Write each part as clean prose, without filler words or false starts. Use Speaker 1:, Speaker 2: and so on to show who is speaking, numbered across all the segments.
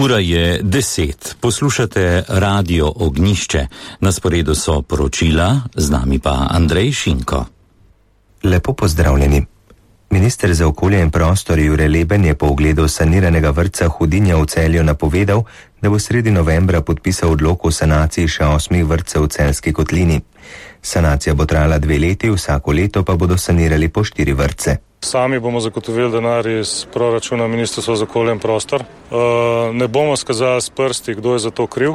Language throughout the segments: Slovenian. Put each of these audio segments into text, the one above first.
Speaker 1: Ura je 10. Poslušate Radio Ognjišče. Na sporedu so poročila, z nami pa Andrej Šinko.
Speaker 2: Lepo pozdravljeni. Minister za okolje in prostor Jure Leben je po ogledu saniranega vrtca Hudinja v Celju napovedal, da bo sredi novembra podpisal odlok o sanaciji še 8 vrtcev v Celjski kotlini. Sanacija bo trajala 2 leti, vsako leto pa bodo sanirali po 4 vrtce.
Speaker 3: Sami bomo zagotovili denar iz proračuna Ministrstva za okolje in prostor. Ne bomo skazali s prsti, kdo je za to kriv.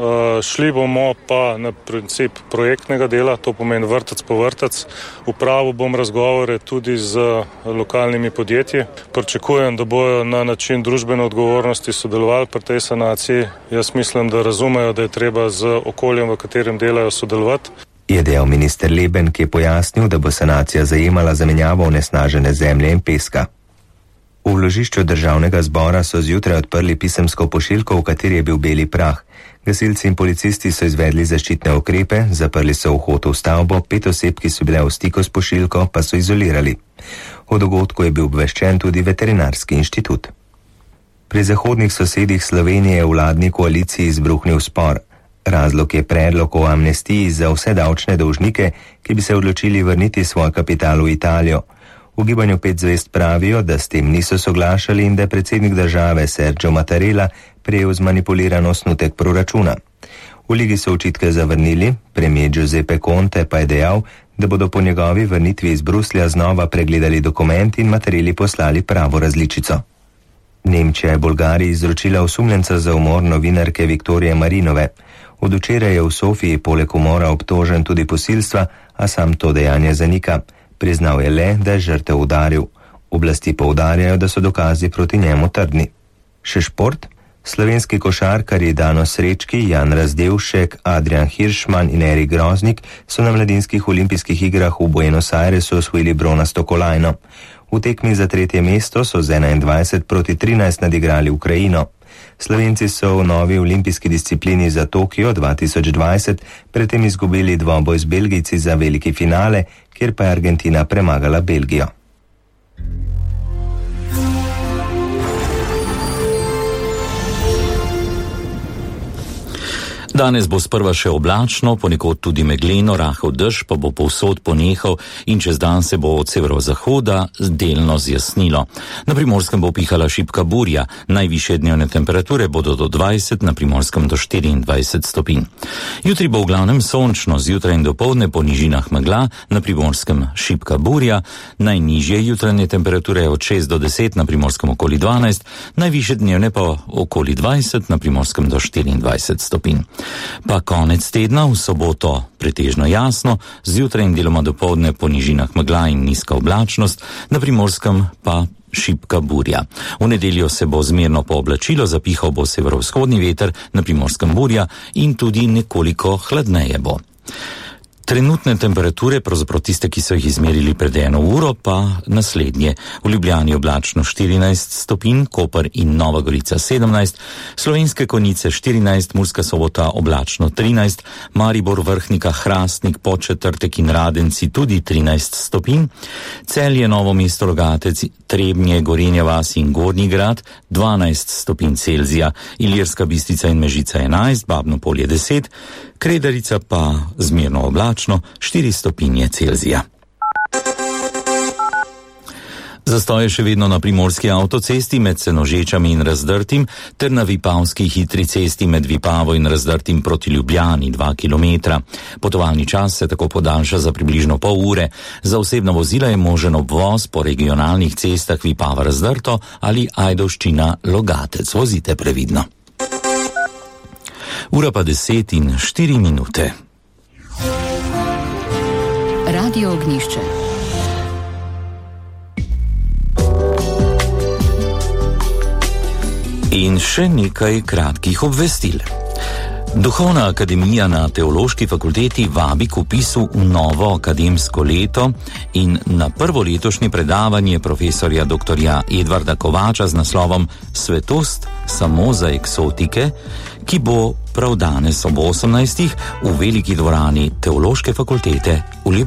Speaker 3: Šli bomo pa na princip projektnega dela, to pomeni vrtec po vrtec. Upravil bom razgovore tudi z lokalnimi podjetji. Pričakujem, da bojo na način družbene odgovornosti sodelovali pri tej sanaciji. Jaz mislim, da razumejo, da je treba z okoljem, v katerem delajo, sodelovati.
Speaker 2: Je dejal minister Leben, ki je pojasnil, da bo sanacija zajemala zamenjavo onesnažene zemlje in peska. V vložišču Državnega zbora so zjutraj odprli pisemsko pošiljko, v kateri je bil beli prah. Gasilci in policisti so izvedli zaščitne ukrepe, zaprli so vhod v stavbo, 5 oseb, ki so bile v stiku s pošiljko, pa so izolirali. O dogodku je bil obveščen tudi veterinarski inštitut. Pri zahodnih sosedih Slovenije je v vladni koaliciji izbruhnil spor. Razlog je predlog o amnestiji za vse davčne dolžnike, ki bi se odločili vrniti svoj kapital v Italijo. V gibanju 5 zvezd pravijo, da s tem niso soglašali in da je predsednik države Sergio Mattarella prejel zmanipuliran osnutek proračuna. V ligi so očitke zavrnili, premier Giuseppe Conte pa je dejal, da bodo po njegovi vrnitvi iz Bruslja znova pregledali dokument in Mattarelli poslali pravo različico. Nemčija je Bolgariji izročila osumljenca za umor novinarke Viktorije Marinove. Od včeraj je v Sofiji poleg umora obtožen tudi posilstva, a sam to dejanje zanika. Priznal je le, da je žrtev udaril. Oblasti poudarjajo, da so dokazi proti njemu trdni. Še šport? Slovenski košarkarji Dano Srečki, Jan Razdevšek, Adrian Hiršman in Erik Groznik so na mladinskih olimpijskih igrah v Buenos Airesu osvojili bronasto kolajno. V tekmi za 3. mesto so z 21-13 nadigrali Ukrajino. Slovenci so v novi olimpijski disciplini za Tokio 2020 predtem izgubili dvoboj z Belgijci za veliki finale, kjer pa je Argentina premagala Belgijo.
Speaker 1: Danes bo sprva še oblačno, ponekod tudi megleno, rahel dež pa bo povsod ponehal in čez dan se bo od severozahoda delno zjasnilo. Na Primorskem bo pihala šibka burja, najvišje dnevne temperature bodo do 20, na Primorskem do 24 stopinj. Jutri bo v glavnem sončno, zjutraj in dopoldne po nižinah megla, na Primorskem šibka burja, najnižje jutranje temperature od 6 do 10, na Primorskem okoli 12, najvišje dnevne pa okoli 20, na Primorskem do 24 stopinj. Pa konec tedna, v soboto pretežno jasno, zjutraj in deloma dopoldne po nižinah megla in nizka oblačnost, na Primorskem pa šibka burja. V nedeljo se bo zmerno pooblačilo, zapihal bo severovzhodni veter, na Primorskem burja in tudi nekoliko hladneje bo. Trenutne temperature, pravzaprav tiste, ki so jih izmerili pred 1 uro, pa naslednje. V Ljubljani oblačno 14 stopinj, Koper in Nova Gorica 17, Slovenske Konjice 14, Murska Sobota oblačno 13, Maribor, Vrhnika, Hrastnik, Podčetrtek in Radenci tudi 13 stopinj, Celje, Novo mesto, Logatec, Trebnje, Gorenja vas in Gornji Grad 12 stopinj Celzija, Ilirska Bistrica in Mežica 11, Babno Polje 10, Kredarica pa zmerno oblačno 4 stopinje Celzija. Zastoj je še vedno na primorski avtocesti med Senožečami in Razdrtim ter na Vipavski hitri cesti med Vipavo in Razdrtim proti Ljubljani 2 km. Potovalni čas se tako podaljša za približno pol ure. Za osebna vozila je možen obvoz po regionalnih cestah Vipava-Razdrto ali Ajdovščina-Logatec. Vozite previdno. Ura pa 10:04.
Speaker 4: Radio Ognjišče.
Speaker 1: In še nekaj kratkih obvestil. Duhovna akademija na Teološki fakulteti vabi k vpisu v novo akademsko leto in na prvo letošnje predavanje profesorja dr. Edvarda Kovača z naslovom Svetost samo za eksotike, ki bo prav danes ob 18. v veliki dvorani Teološke fakultete v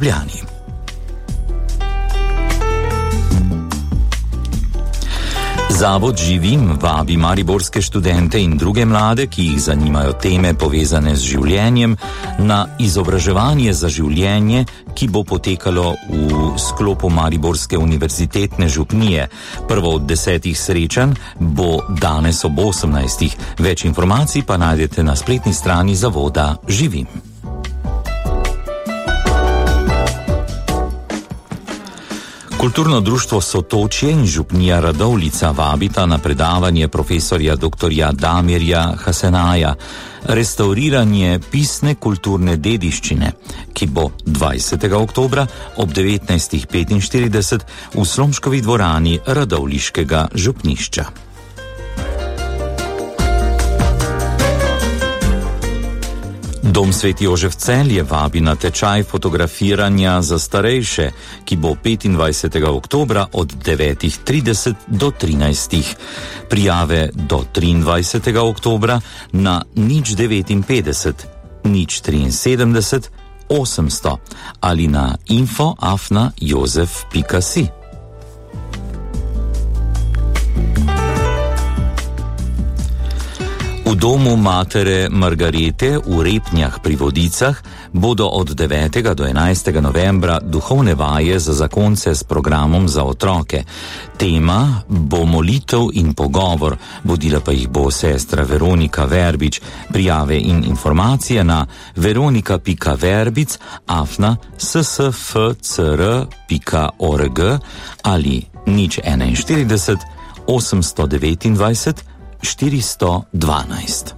Speaker 1: Zavod Živim vabi mariborske študente in druge mlade, ki jih zanimajo teme povezane z življenjem, na izobraževanje za življenje, ki bo potekalo v sklopu Mariborske univerzitetne župnije. Prvo od 10 srečanj bo danes ob 18. Več informacij pa najdete na spletni strani zavoda Živim. Kulturno društvo Sotočje in župnija Radovljica vabita na predavanje profesorja dr. Damirja Hasenaja Restauriranje pisne kulturne dediščine, ki bo 20. oktobra ob 19.45 v Slomškovi dvorani Radovljiškega župnišča. Dom Sveti Jožef Celje vabi na tečaj fotografiranja za starejše, ki bo 25. oktobra od 9.30 do 13. Prijave do 23. oktobra na 059 073 800 ali na info@jozef.si. V domu matere Margarete v Repnjah pri Vodicah bodo od 9. do 11. novembra duhovne vaje za zakonce s programom za otroke. Tema bo molitev in pogovor, vodila pa jih bo sestra Veronika Verbič. Prijave in informacije na veronika.verbic@ssfcr.org ali 041 829 412.